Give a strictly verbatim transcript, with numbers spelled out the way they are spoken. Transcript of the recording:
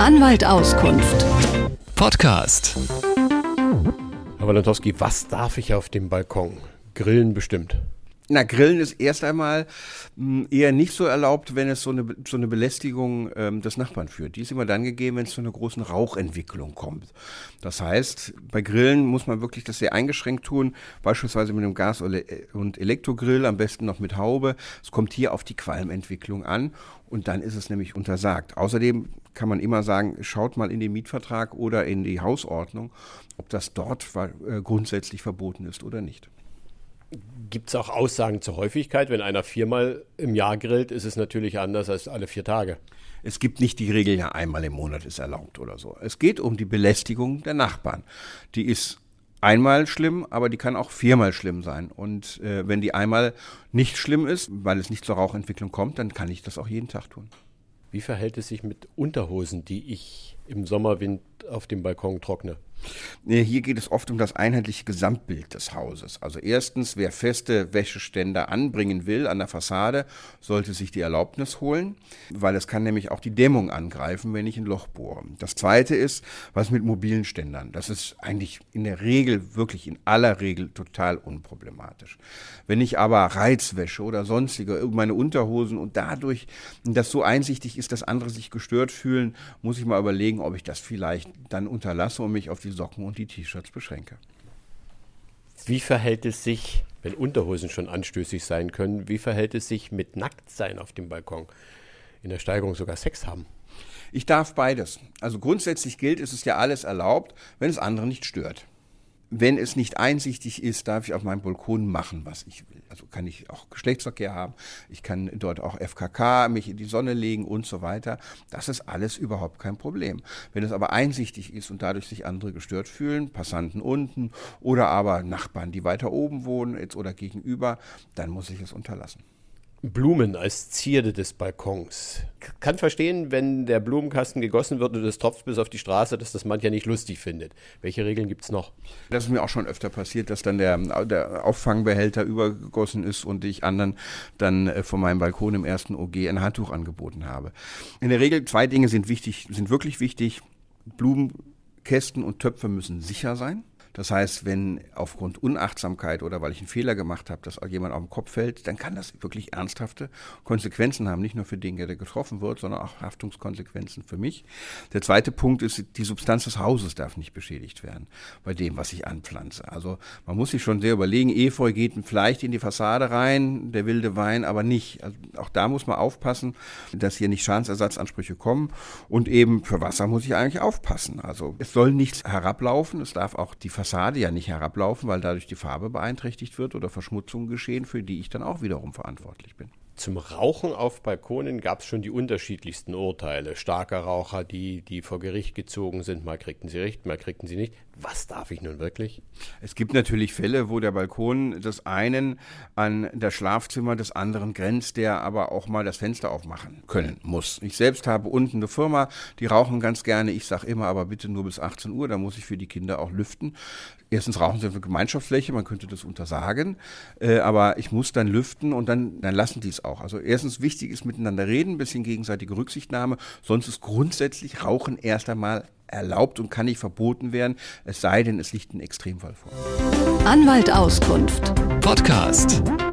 Anwalt Auskunft. Podcast. Herr Walentowski, was darf ich auf dem Balkon? Grillen bestimmt. Na, Grillen ist erst einmal mh, eher nicht so erlaubt, wenn es so eine, so eine Belästigung ähm, des Nachbarn führt. Die ist immer dann gegeben, wenn es zu einer großen Rauchentwicklung kommt. Das heißt, bei Grillen muss man wirklich das sehr eingeschränkt tun, beispielsweise mit einem Gas- und Elektrogrill, am besten noch mit Haube. Es kommt hier auf die Qualmentwicklung an und dann ist es nämlich untersagt. Außerdem kann man immer sagen, schaut mal in den Mietvertrag oder in die Hausordnung, ob das dort äh, grundsätzlich verboten ist oder nicht. Gibt es auch Aussagen zur Häufigkeit? Wenn einer viermal im Jahr grillt, ist es natürlich anders als alle vier Tage. Es gibt nicht die Regel, ja, einmal im Monat ist erlaubt oder so. Es geht um die Belästigung der Nachbarn. Die ist einmal schlimm, aber die kann auch viermal schlimm sein. Und äh, wenn die einmal nicht schlimm ist, weil es nicht zur Rauchentwicklung kommt, dann kann ich das auch jeden Tag tun. Wie verhält es sich mit Unterhosen, die ich im Sommerwind auf dem Balkon trockne? Hier geht es oft um das einheitliche Gesamtbild des Hauses. Also erstens, wer feste Wäscheständer anbringen will an der Fassade, sollte sich die Erlaubnis holen, weil es kann nämlich auch die Dämmung angreifen, wenn ich ein Loch bohre. Das Zweite ist, was mit mobilen Ständern. Das ist eigentlich in der Regel, wirklich in aller Regel total unproblematisch. Wenn ich aber Reizwäsche oder sonstige, meine Unterhosen und dadurch das so einsichtig ist, dass andere sich gestört fühlen, muss ich mal überlegen, ob ich das vielleicht dann unterlasse und mich auf die Socken und die T-Shirts beschränke. Wie verhält es sich, wenn Unterhosen schon anstößig sein können, wie verhält es sich mit Nacktsein auf dem Balkon? In der Steigerung sogar Sex haben? Ich darf beides. Also grundsätzlich gilt, es ist ja alles erlaubt, wenn es andere nicht stört. Wenn es nicht einsichtig ist, darf ich auf meinem Balkon machen, was ich will. Also kann ich auch Geschlechtsverkehr haben, ich kann dort auch F K K, mich in die Sonne legen und so weiter. Das ist alles überhaupt kein Problem. Wenn es aber einsichtig ist und dadurch sich andere gestört fühlen, Passanten unten oder aber Nachbarn, die weiter oben wohnen jetzt oder gegenüber, dann muss ich es unterlassen. Blumen als Zierde des Balkons. Kann verstehen, wenn der Blumenkasten gegossen wird und es tropft bis auf die Straße, dass das mancher nicht lustig findet. Welche Regeln gibt es noch? Das ist mir auch schon öfter passiert, dass dann der, der Auffangbehälter übergegossen ist und ich anderen dann äh, von meinem Balkon im ersten O G ein Handtuch angeboten habe. In der Regel zwei Dinge sind wichtig, sind wirklich wichtig. Blumenkästen und Töpfe müssen sicher sein. Das heißt, wenn aufgrund Unachtsamkeit oder weil ich einen Fehler gemacht habe, dass jemand auf den Kopf fällt, dann kann das wirklich ernsthafte Konsequenzen haben. Nicht nur für den, der getroffen wird, sondern auch Haftungskonsequenzen für mich. Der zweite Punkt ist, die Substanz des Hauses darf nicht beschädigt werden bei dem, was ich anpflanze. Also man muss sich schon sehr überlegen, Efeu geht vielleicht in die Fassade rein, der wilde Wein aber nicht. Also auch da muss man aufpassen, dass hier nicht Schadensersatzansprüche kommen. Und eben für Wasser muss ich eigentlich aufpassen. Also es soll nichts herablaufen, es darf auch die Fassade ja nicht herablaufen, weil dadurch die Farbe beeinträchtigt wird oder Verschmutzungen geschehen, für die ich dann auch wiederum verantwortlich bin. Zum Rauchen auf Balkonen gab es schon die unterschiedlichsten Urteile. Starke Raucher, die, die vor Gericht gezogen sind, mal kriegten sie recht, mal kriegten sie nicht. Was darf ich nun wirklich? Es gibt natürlich Fälle, wo der Balkon des einen an das Schlafzimmer des anderen grenzt, der aber auch mal das Fenster aufmachen können muss. Ich selbst habe unten eine Firma, die rauchen ganz gerne. Ich sage immer, aber bitte nur bis achtzehn Uhr, da muss ich für die Kinder auch lüften. Erstens rauchen sie auf eine Gemeinschaftsfläche, man könnte das untersagen, äh, aber ich muss dann lüften und dann, dann lassen die es auch. Also erstens wichtig ist miteinander reden, ein bisschen gegenseitige Rücksichtnahme, sonst ist grundsätzlich Rauchen erst einmal erlaubt und kann nicht verboten werden, es sei denn, es liegt ein Extremfall vor. Anwalt Auskunft. Podcast.